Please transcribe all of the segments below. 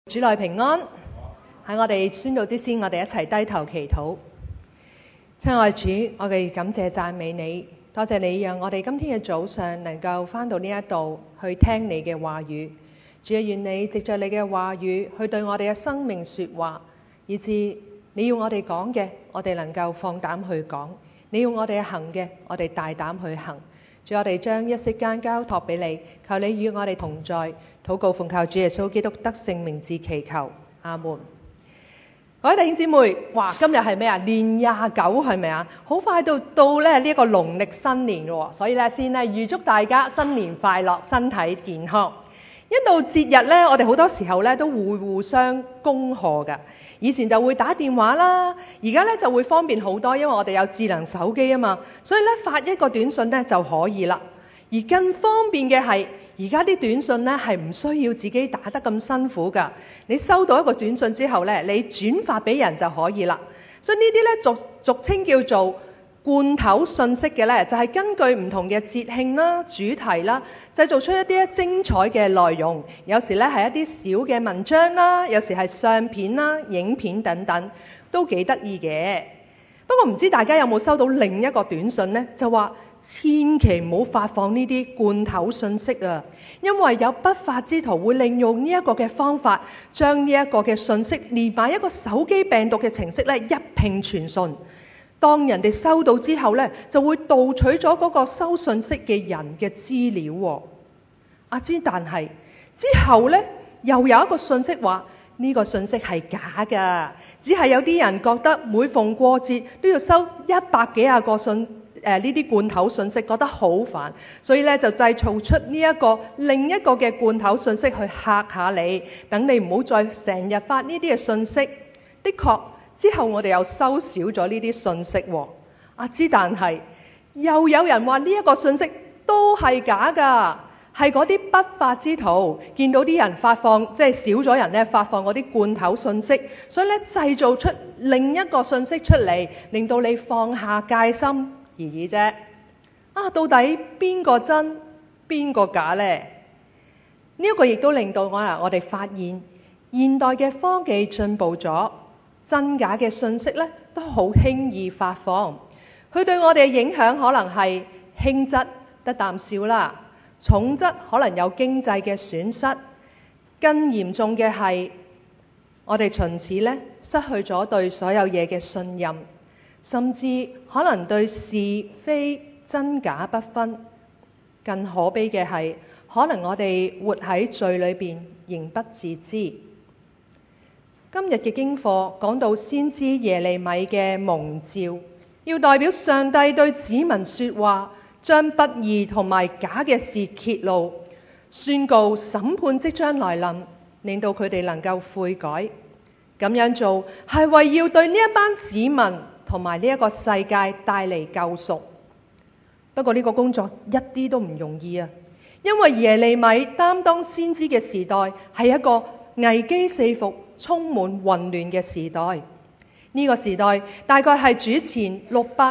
主內平安。喺我哋宣道之先，我哋一齊低頭祈禱。親愛主，我哋感謝讚美你，多謝你讓我哋今天嘅早上能夠返到呢一度去聽你嘅話語。主啊，願你藉着你嘅話語去對我哋嘅生命說話，以致你要我哋講嘅，我哋能夠放膽去講；你要我哋行嘅，我哋大膽去行。主，我哋將一息間交託俾你，求你與我哋同在。禱告奉靠主耶穌基督得勝名字祈求，阿門。各位弟兄姊妹，哇，今日係咩啊？年29係咪啊？好快到咧呢個農曆新年喎，所以咧先咧預祝大家新年快樂，身體健康。一到節日咧，我哋好多時候咧都會互相恭賀㗎。以前就會打電話啦，而家咧就會方便好多，因為我哋有智能手機啊嘛，所以咧發一個短信咧就可以啦。而更方便嘅係，而家啲短信咧係唔需要自己打得咁辛苦㗎。你收到一個短信之後咧，你轉發俾人就可以啦。所以呢啲咧俗稱叫做罐頭信息嘅咧，就係根據唔同嘅節慶啦、主題啦，製造出一啲精彩嘅內容。有時咧係一啲小嘅文章啦，有時係相片啦、影片等等，都幾得意嘅。不過唔知大家有冇收到另一個短信呢？就話千祈唔好發放呢啲罐頭信息啊，因為有不法之徒會利用呢一個嘅方法，將呢一個嘅信息連埋一個手機病毒嘅程式咧一併傳信。當人哋收到之後咧，就會盜取咗嗰個收信息嘅人嘅資料。但係之後咧，又有一個信息話呢個信息係假㗎，只係有啲人覺得每逢過節都要收100幾廿個呢啲罐頭信息，覺得好煩，所以咧就製造出另一個嘅罐頭信息去嚇下你，等你唔好再成日發呢啲嘅信息。的確，之後我哋又收少咗呢啲信息喎。但係又有人話呢一個信息都係假㗎，係嗰啲不法之徒見到啲人發放，即係少咗人咧發放嗰啲罐頭信息，所以咧製造出另一個信息出嚟，令到你放下戒心而已啫。到底邊個真邊個假呢？呢一個亦都令到我哋發現現代嘅科技進步咗，真假嘅信息咧都好輕易發放。佢對我哋嘅影響可能係輕則得啖笑啦，重則可能有經濟嘅損失，更嚴重嘅係我哋從此咧失去咗對所有嘢嘅信任，甚至可能對是非真假不分。更可悲嘅係，可能我哋活喺罪裏邊，仍不自知。今日嘅經課講到先知耶利米嘅蒙召，要代表上帝對子民說話，將不義同埋假嘅事揭露，宣告審判即將來臨，令到佢哋能夠悔改。咁樣做係為要對呢一班子民同埋呢一個世界帶嚟救贖。不過呢個工作一啲都唔容易啊，因為耶利米擔當先知嘅時代係一個危機四伏、充滿混亂嘅時代。呢個時代大概係主前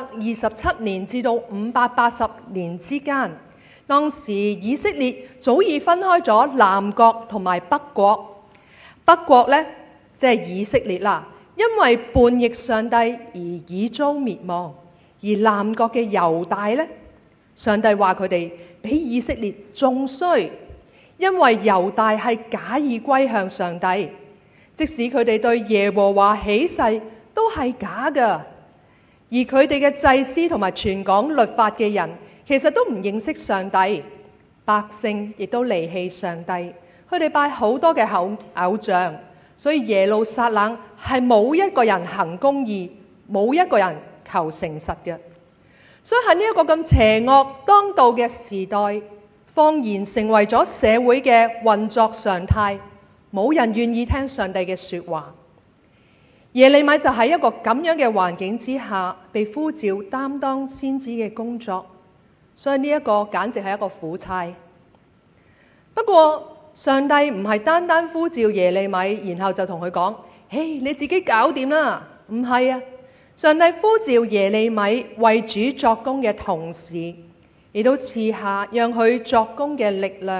627年至到580年之間。當時以色列早已分開咗南國同埋北國。北國呢，即係以色列啦，因為叛逆上帝而已遭滅亡。而南國嘅猶大呢，上帝話佢哋比以色列仲衰，因為猶大係假意歸向上帝，即使佢哋對耶和華起誓都係假㗎。而佢哋嘅祭司同埋傳講律法嘅人，其實都唔認識上帝，百姓亦都離棄上帝，佢哋拜好多嘅偶像，所以耶路撒冷係冇一個人行公義，冇一個人求誠實嘅。所以喺呢一個咁邪惡當道嘅時代，謊言成為咗社會嘅運作常態，冇人願意聽上帝嘅說話。耶利米就喺一個咁樣嘅環境之下，被呼召擔當先知嘅工作，所以呢一個簡直係一個苦差。不過上帝唔係單單呼召耶利米，然後就同佢講：你自己搞掂啦。唔係啊，上帝呼召耶利米為主作工嘅同時，亦都賜下讓佢作工嘅力量，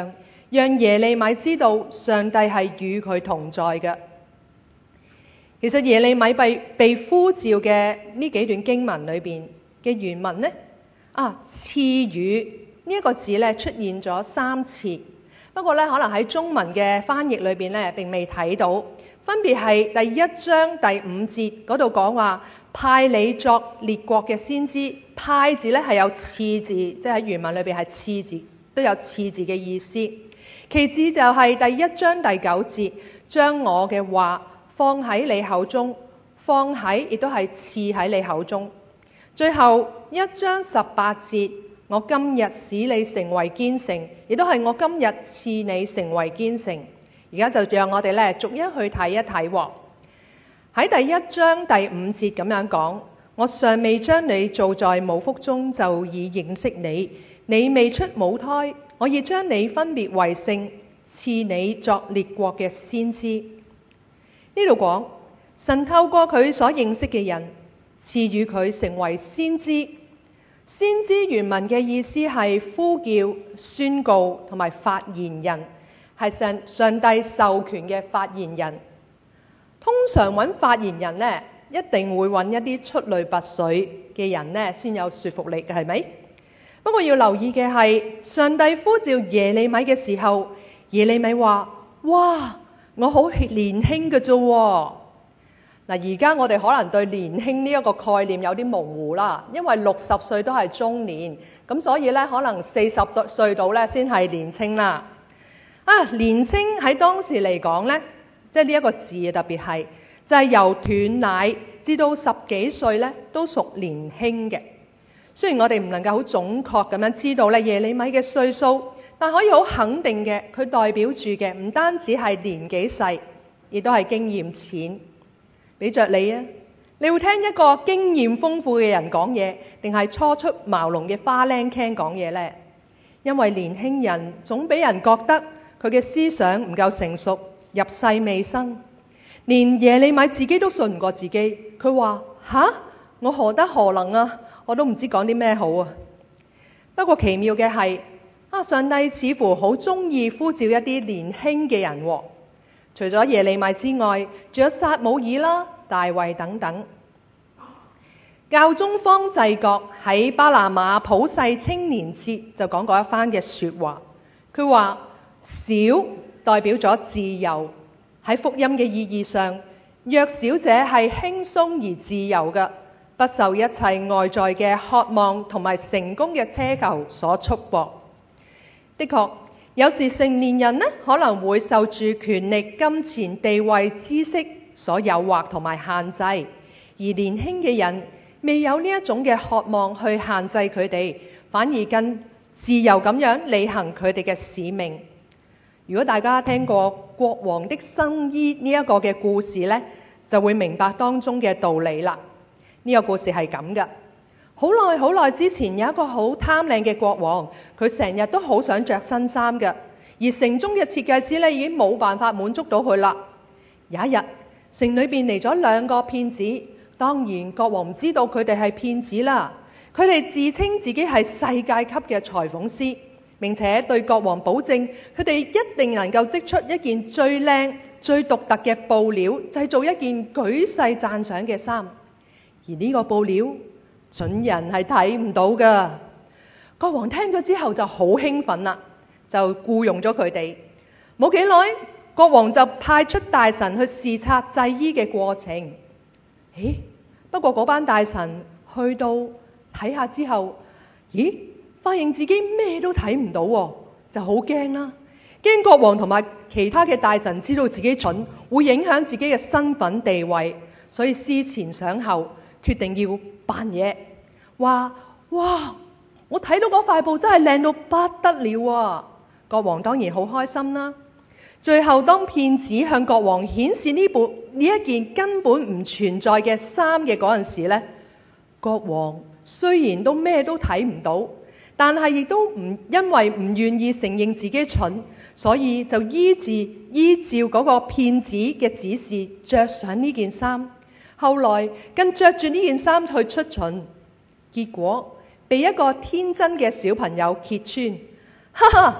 讓耶利米知道上帝係與佢同在嘅。其實耶利米被呼召嘅呢幾段經文裏邊嘅原文呢，賜予呢一個字咧出現咗3次，不過咧可能喺中文嘅翻譯裏邊咧並未睇到，分別係第1章第5節嗰度講話派你作列國嘅先知，派字咧係有賜字，即係喺原文裏邊係賜字，都有賜字嘅意思。其次就係第1章第9節，將我嘅話放喺你口中，放喺亦都係賜喺你口中。最後1章18節，我今日使你成為堅城，亦都係我今日賜你成為堅城。而家就讓我哋咧逐一去睇一睇喎。喺第1章第5節咁樣講，我尚未將你造在母腹中就已認識你，你未出母胎，我已將你分別為聖，賜你作列國嘅先知。呢度講神透過佢所認識嘅人，賜予佢成為先知。先知原文嘅意思係呼叫、宣告同埋發言人，係上帝授權嘅發言人。通常揾發言人呢，一定會揾一啲出類拔萃嘅人呢先有說服力嘅，係咪？不過要留意嘅係，上帝呼召耶利米嘅時候，耶利米話：哇，我好年輕嘅啫。嗱，而家我哋可能對年輕呢一個概念有啲模糊啦，因為60歲都係中年，咁所以呢，可能40歲到呢先係年青啦。年青喺當時嚟講呢，即係呢一個字特別係，就係由斷奶至到10幾歲呢都屬年輕嘅。雖然我哋唔能夠好準確咁樣知道咧耶利米嘅歲數，但可以好肯定嘅，佢代表住嘅唔單止係年紀細，亦都係經驗淺。俾着你啊，你會聽一個經驗豐富嘅人講嘢，定係初出茅廬嘅花靚傾講嘢呢？因為年輕人總俾人覺得佢嘅思想唔夠成熟，入世未深。連耶利米自己都信唔過自己，佢話：吓，我何德何能啊？我都唔知講啲咩好啊！不過奇妙嘅係，上帝似乎好中意呼召一啲年輕嘅人喎。除咗耶利米之外，仲有撒母耳啦、大衛等等。教宗方濟各喺巴拿馬普世青年節就講過一番嘅說話，佢話：小代表咗自由，喺福音嘅意義上，弱小者係輕鬆而自由嘅，不受一切外在嘅渴望同埋成功嘅奢求所束縛。的確，有時成年人呢可能會受住權力、金錢、地位、知識所誘惑同埋限制，而年輕嘅人未有呢一種嘅渴望去限制佢哋，反而更自由咁樣履行佢哋嘅使命。如果大家聽過國王的新衣呢一個嘅故事呢，就會明白當中嘅道理啦。呢個故事係咁嘅，好耐之前有一個好貪靚嘅國王，佢成日都好想着新衫嘅，而城中嘅設計師呢已經冇辦法滿足到佢啦。有一日，城裏邊嚟咗2個騙子，當然國王唔知道佢哋係騙子啦。佢哋自稱自己係世界級嘅裁縫師，並且對國王保證，佢哋一定能夠織出一件最靚、最獨特嘅布料，製造一件舉世讚賞嘅衫。而呢個布料，準人係睇唔到噶。國王聽咗之後就好興奮啦，就僱傭咗佢哋。冇幾耐，國王就派出大臣去視察製衣嘅過程。不過嗰班大臣去到睇下之後，發現自己咩都睇唔到喎，就好驚啦。驚國王同埋其他嘅大臣知道自己蠢，會影響自己嘅身份地位，所以思前想後，決定要扮嘢，話：哇，我睇到嗰塊布真係靚到不得了啊！國王當然好開心啦。最後當騙子向國王顯示呢一件根本唔存在嘅衫嘅嗰陣時呢，國王雖然都咩都睇唔到，但係亦都因為唔願意承認自己蠢，所以就依照嗰個騙子嘅指示着上呢件衫。後來更着住呢件衫去出巡，結果被一個天真嘅小朋友揭穿。哈哈，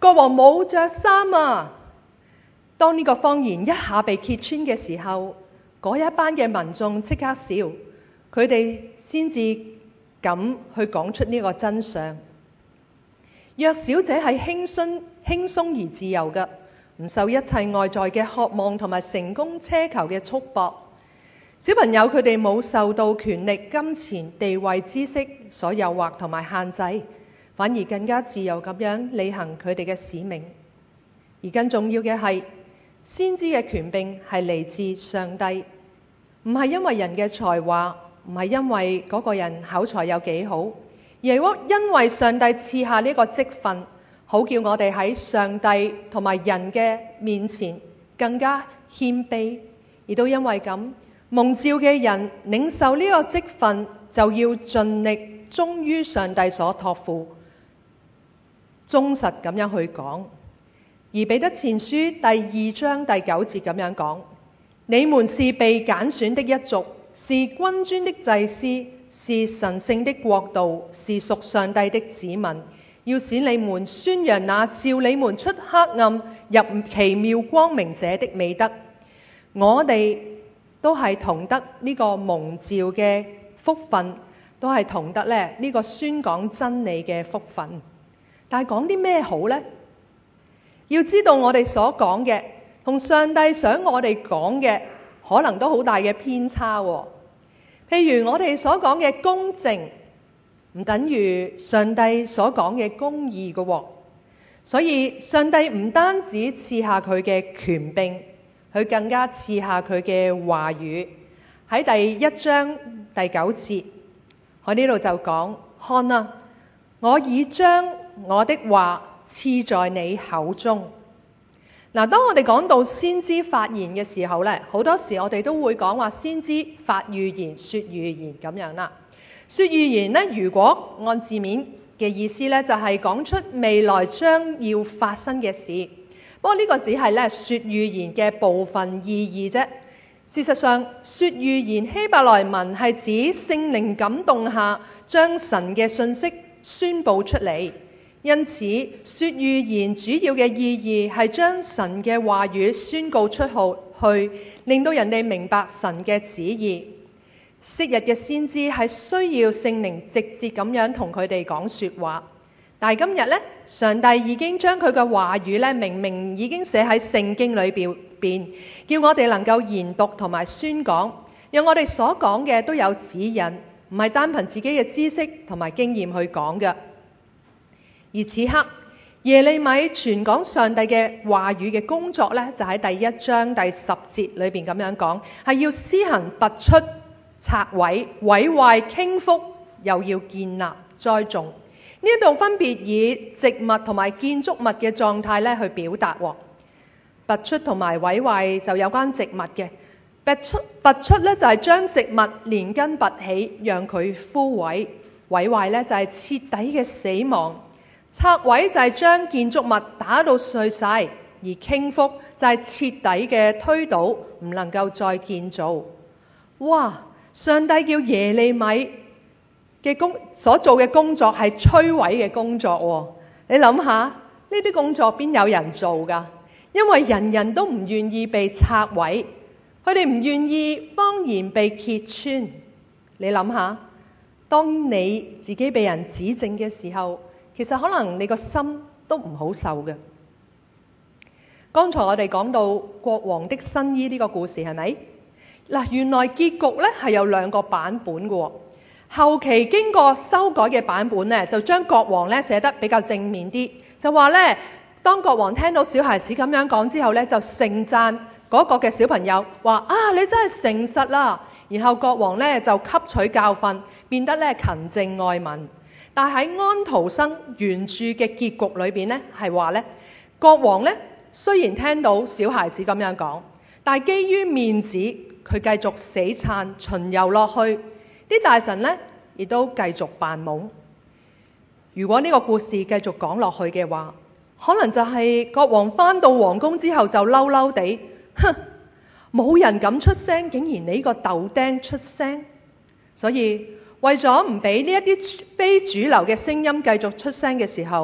國王冇着衫啊！當呢個謊言一下被揭穿嘅時候，嗰一班嘅民眾即刻笑，佢哋先至敢去講出呢個真相。約小姐係輕鬆而自由嘅，唔受一切外在嘅渴望同埋成功奢求嘅束縛。小朋友佢哋冇受到權力、金錢、地位、知識所誘惑同埋限制，反而更加自由咁樣履行佢哋嘅使命。而更重要嘅係，先知嘅權柄係嚟自上帝，唔係因為人嘅才華，唔係因為嗰個人口才有幾好，而係因為上帝賜下呢個職分，好叫我哋喺上帝同埋人嘅面前更加謙卑。而都因為咁，蒙召嘅人領受呢個職分，就要盡力忠於上帝所託付，忠實咁樣去講。而彼得前書第2章第9節咁樣講：你們是被揀選的一族，是君尊的祭司，是神聖的國度，是屬上帝的子民，要使你們宣揚那召你們出黑暗入奇妙光明者的美德。我哋都係同得呢個蒙召嘅福分，都係同得呢個宣講真理嘅福分。但係講啲咩好呢？要知道我哋所講嘅同上帝想我哋講嘅可能都好大嘅偏差喎。譬如我哋所講嘅公正，唔等於上帝所講嘅公義嘅喎。所以上帝唔單止賜下佢嘅權柄，佢更加賜下佢嘅話語。喺第1章第9節，我呢度就講：看啊，我已將我的話賜在你口中。嗱，當我哋講到先知發言嘅時候呢，好多時我哋都會講話先知發預言、說預言咁樣啦。說預言呢，如果按字面嘅意思呢，就係講出未來將要發生嘅事。不過呢個只係呢說預言嘅部分意義啫。事實上，說預言希伯來文係指聖靈感動下，將神嘅信息宣佈出嚟。因此，說預言主要嘅意義係將神嘅話語宣告出去，令到人哋明白神嘅旨意。昔日嘅先知係需要聖靈直接咁樣同佢哋講說話，但係今日呢，上帝已經將佢嘅話語呢，明明已經寫喺聖經裏邊，叫我哋能夠研讀同埋宣講，讓我哋所講嘅都有指引，唔係單憑自己嘅知識同埋經驗去講嘅。而此刻，耶利米傳講上帝嘅話語嘅工作呢，就喺第1章第10節裏邊咁樣講，係要施行拔出、拆毀、毀壞、傾覆，又要建立、栽種。呢度分別以植物同埋建築物嘅狀態咧去表達。拔出同埋毀壞就有關植物嘅，拔出咧就係將植物連根拔起，讓佢枯萎；毀壞咧就係徹底嘅死亡。拆毀就係將建築物打到碎晒，而傾覆就係徹底嘅推倒，唔能夠再建造。哇！上帝叫耶利米嘅所做嘅工作係摧毀嘅工作。你諗下，呢啲工作邊有人做噶？因為人人都唔願意被拆毀，佢哋唔願意謊言被揭穿。你諗下，當你自己被人指證嘅時候，其實可能你個心都唔好受嘅。剛才我哋講到國王的新衣呢個故事係咪？嗱，原來結局咧係有2個版本嘅。後期經過修改嘅版本咧，就將國王咧寫得比較正面啲，就話咧，當國王聽到小孩子咁樣講之後咧，就盛讚嗰個嘅小朋友，話啊，你真係誠實啦。然後國王咧就吸取教訓，變得咧勤政愛民。但喺安徒生原著嘅結局裏邊咧，係話咧，國王咧雖然聽到小孩子咁樣講，但係基於面子，佢繼續死撐巡遊落去。啲大臣咧亦都繼續扮懵。如果呢個故事繼續講落去嘅話，可能就係國王返到皇宮之後就嬲嬲地，哼，冇人敢出聲，竟然你呢個豆丁出聲。所以為咗唔俾呢一啲非主流嘅聲音繼續出聲嘅時候，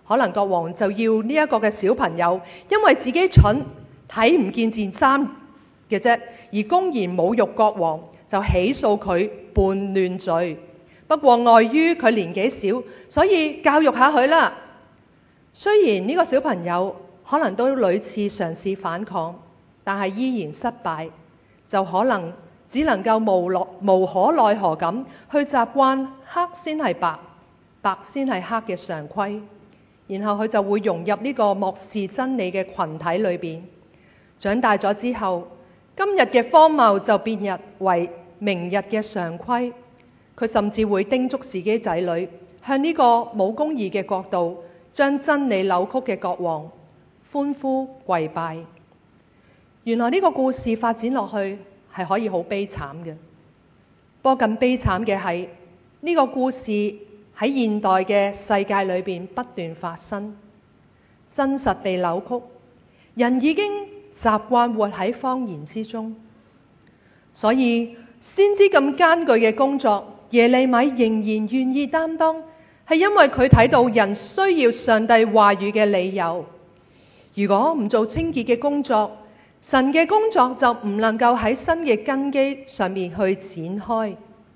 可能國王就要呢一個嘅小朋友，因為自己蠢睇唔見件衫嘅啫，而公然侮辱國王，就起訴佢叛亂罪。不過礙於佢年紀小，所以教育下佢啦。雖然呢個小朋友可能都屢次嘗試反抗，但係依然失敗，就可能只能夠無可奈何咁去習慣黑先係白，白先係黑嘅常規，然後佢就會融入呢個漠視真理嘅群體裏邊。長大咗之後，今日嘅荒謬就變日為明日嘅常規。佢甚至會叮囑自己仔女向呢個冇公義嘅國度，將真理扭曲嘅國王歡呼跪拜。原來呢個故事發展落去係可以好悲慘嘅。不過更悲慘嘅係呢個故事喺現代嘅世界裏邊不斷發生，真實被扭曲，人已經習慣活喺謊言之中。所以先知咁艱巨嘅工作，耶利米仍然願意擔當，係因為佢睇到人需要上帝話語嘅理由。如果唔做清潔嘅工作，神嘅工作就唔能夠喺新嘅根基上面去展開。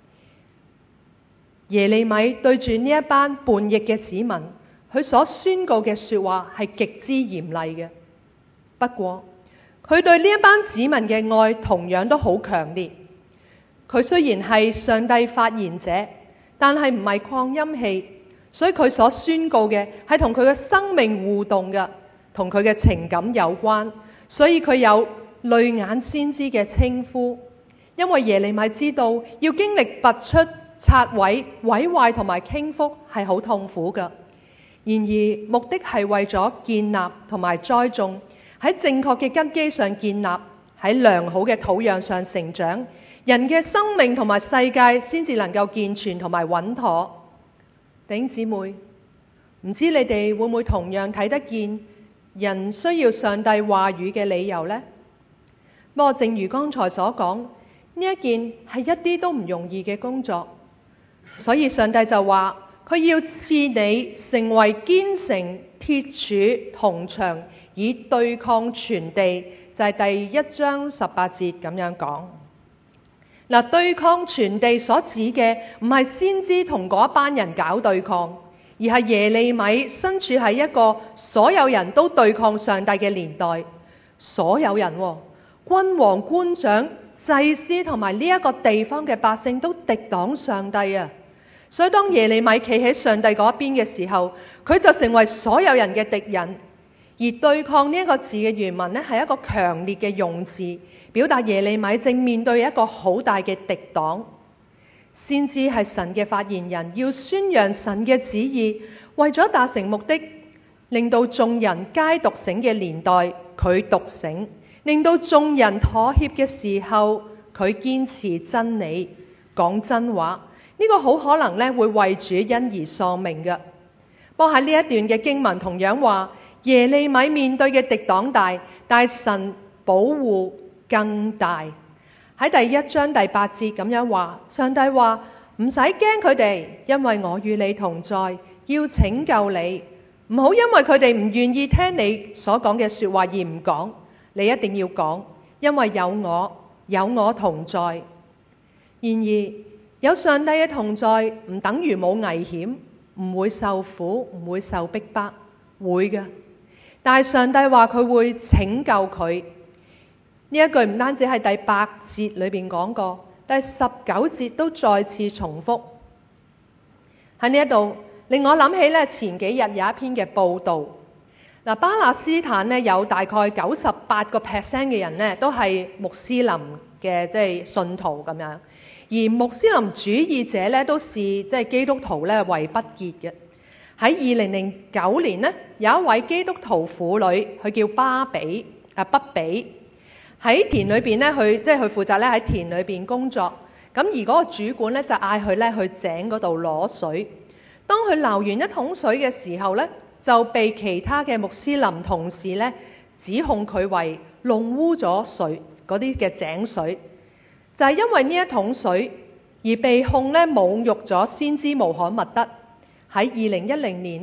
耶利米對住呢一班叛逆嘅子民，佢所宣告嘅說話係極之嚴厲嘅。不過佢對呢一班子民嘅愛同樣都好強烈。佢雖然係上帝發言者，但係唔係擴音器，所以佢所宣告嘅係同佢嘅生命互動嘅，同佢嘅情感有關。所以佢有淚眼先知嘅稱呼，因為耶利米知道要經歷拔出、拆毀、毀壞同埋傾覆係好痛苦嘅。然而目的係為咗建立同埋栽種，喺正確嘅根基上建立，喺良好嘅土壤上成長，人嘅生命同埋世界先至能夠健全同埋穩妥。弟兄姊妹，唔知你哋會唔會同樣睇得見人需要上帝話語嘅理由呢？不過正如剛才所講，呢一件係一啲都唔容易嘅工作，所以上帝就話佢要賜你成為堅城、鐵柱、銅牆，以對抗全地，就係第1章18節咁樣講。嗱，對抗全地所指嘅唔係先知同嗰班人搞對抗，而係耶利米身處喺一個所有人都對抗上帝嘅年代。所有人，君王、官長、祭司同埋呢一個地方嘅百姓都敵擋上帝啊！所以當耶利米企喺上帝嗰邊嘅時候，佢就成為所有人嘅敵人。而對抗呢一個字嘅原文呢，係一個強烈嘅用字，表達耶利米正面對一個好大嘅敵擋。先知係神嘅發言人，要宣揚神嘅旨意，為咗達成目的，令到眾人皆獨醒嘅年代，佢獨醒；令到眾人妥協嘅時候，佢堅持真理，講真話。呢個好可能咧會為主因而喪命嘅。不過喺呢一段嘅經文同樣話，耶利米面對嘅敵擋大，但神保護更大。喺第1章第8節咁樣話，上帝話唔使驚佢哋，因為我與你同在，要拯救你。唔好因為佢哋唔願意聽你所講嘅說話而唔講，你一定要講，因為有我同在。然而有上帝嘅同在唔等於冇危險，唔會受苦，唔會受逼迫，會嘅。但係上帝話佢會拯救佢。呢一句唔單止係第8節裏邊講過，第19節都再次重複。喺呢一度令我諗起咧，前幾日有一篇嘅報道。巴勒斯坦咧有大概98%嘅人咧都係穆斯林嘅信徒咁樣，而穆斯林主義者咧都視基督徒咧為不潔嘅。喺2009年呢，有一位基督徒婦女，佢叫畢比，喺田裏邊咧，佢負責咧喺田裏邊工作。咁而嗰個主管咧就嗌佢咧去井嗰度攞水。當佢撈完一桶水嘅時候咧，就被其他嘅穆斯林同事咧指控佢為弄污咗水嗰啲嘅井水，就係因為呢一桶水而被控咧侮辱咗先知穆罕默德。喺2010年呢，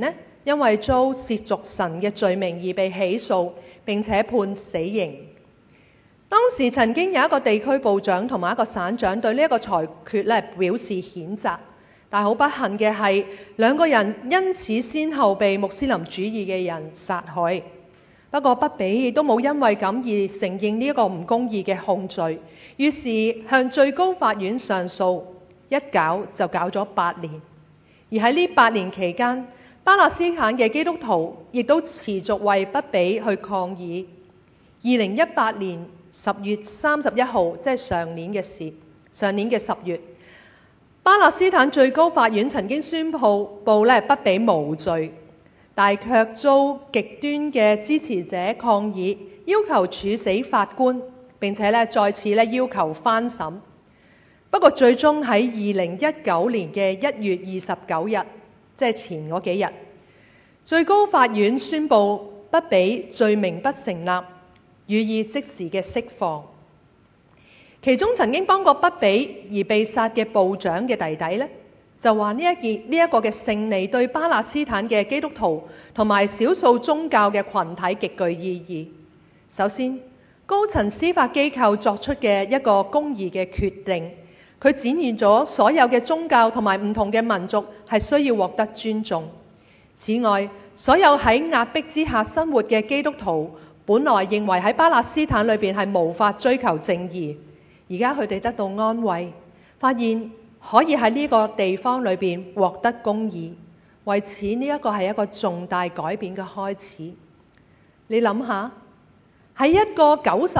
因為遭褻瀆神嘅罪名而被起訴，並且判死刑。當時曾經有一個地區部長同埋一個省長對呢一個裁決表示譴責，但好不幸嘅係，兩個人因此先後被穆斯林主義嘅人殺害。不過畢比亦都冇因為咁而承認呢一個唔公義嘅控罪，於是向最高法院上訴，一搞就搞咗8年。而喺呢8年期間，巴勒斯坦嘅基督徒亦都持續為畢比去抗議。2018年10月31號，即係上年嘅10月，巴勒斯坦最高法院曾經宣布畢比無罪，但卻遭極端嘅支持者抗議，要求處死法官，並且再次要求翻審。不過最終喺2019年嘅1月29日，即係前嗰幾日，最高法院宣布畢比罪名不成立，予以即時嘅釋放。其中曾經幫過畢比而被殺嘅部長嘅弟弟就話呢一個嘅勝利對巴勒斯坦嘅基督徒同埋少數宗教嘅群體極具意義。首先，高層司法機構作出嘅一個公義嘅決定，佢展現咗所有嘅宗教同埋唔同嘅民族係需要獲得尊重。此外，所有喺壓迫之下生活嘅基督徒，本來認為喺巴勒斯坦裏邊係無法追求正義，而家佢哋得到安慰，發現可以喺呢個地方裏邊獲得公義。為此呢一個係一個重大改變嘅開始。你諗下，喺一個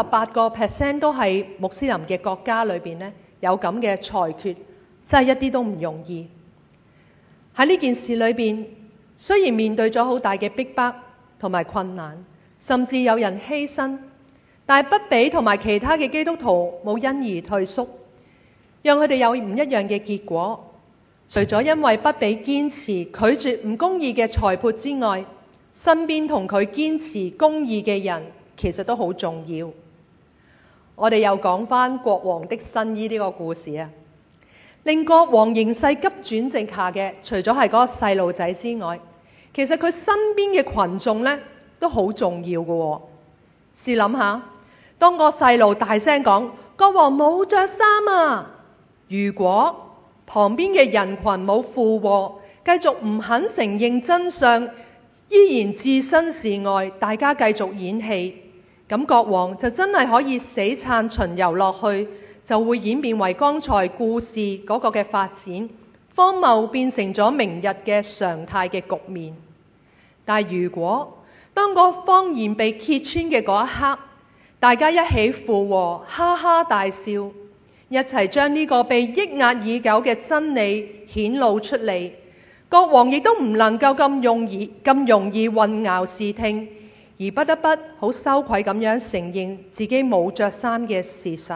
98% 都係穆斯林嘅國家裏邊有咁嘅裁決，真係一啲都唔容易。喺呢件事裏邊，雖然面對咗好大嘅逼迫同埋困難，甚至有人犧牲，但係畢比同埋其他嘅基督徒冇因而退縮，讓佢哋有唔一樣嘅結果。除咗因為畢比堅持拒絕唔公義嘅裁判之外，身邊同佢堅持公義嘅人其實都好重要。我哋又講返國王的新衣呢個故事啊，令國王形勢急轉直下嘅，除咗係嗰個細路仔之外，其實佢身邊嘅群眾都好重要嘅。試諗下，當個細路大聲講國王冇着衫啊，如果旁邊嘅人群冇附和，繼續唔肯承認真相，依然置身事外，大家繼續演戲，咁國王就真係可以死撐巡遊落去，就會演變為剛才故事嗰個嘅發展，荒謬變成咗明日嘅常態嘅局面。但如果當個謊言被揭穿嘅嗰一刻，大家一起附和，哈哈大笑，一齊將呢個被抑壓已久嘅真理顯露出嚟，國王亦都唔能夠咁容易混淆視聽，而不得不好羞愧咁樣承認自己冇着衫嘅事實。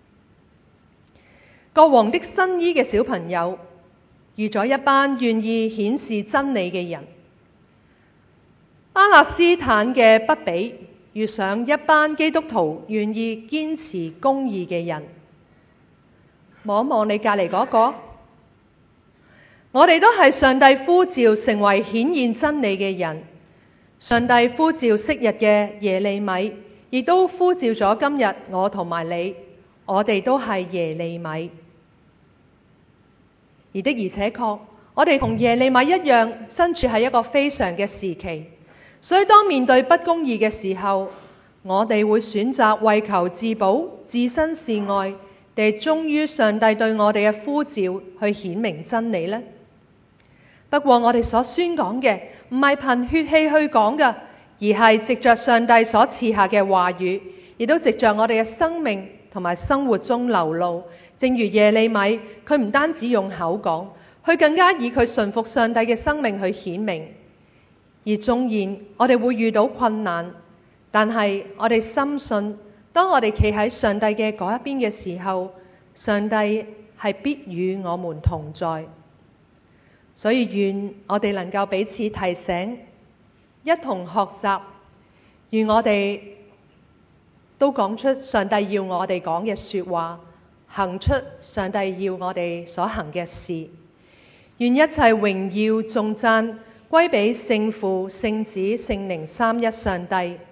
國王的新衣嘅小朋友遇咗一班願意顯示真理嘅人，巴勒斯坦嘅畢比遇上一班基督徒願意堅持公義嘅人。望一望你隔離嗰個，我哋都係上帝呼召成為顯現真理嘅人。上帝呼召昔日嘅耶利米，亦都呼召咗今日我同埋你，我哋都係耶利米。而且確，我哋同耶利米一樣，身處喺一個非常嘅時期，所以當面對不公義嘅時候，我哋會選擇為求自保、置身事外，定忠於上帝對我哋嘅呼召去顯明真理呢？不過我哋所宣講嘅唔係憑血氣去講嘅，而係藉着上帝所賜下嘅話語，亦都藉着我哋嘅生命同埋生活中流露。正如耶利米，佢唔單止用口講，佢更加以佢順服上帝嘅生命去顯明。而縱然我哋會遇到困難，但係我哋深信，當我哋企喺上帝嘅嗰一邊嘅時候，上帝係必與我們同在。所以願我哋能夠彼此提醒，一同學習，願我哋都講出上帝要我哋講嘅說話，行出上帝要我哋所行嘅事。願一切榮耀頌讚歸俾聖父、聖子、聖靈三一上帝，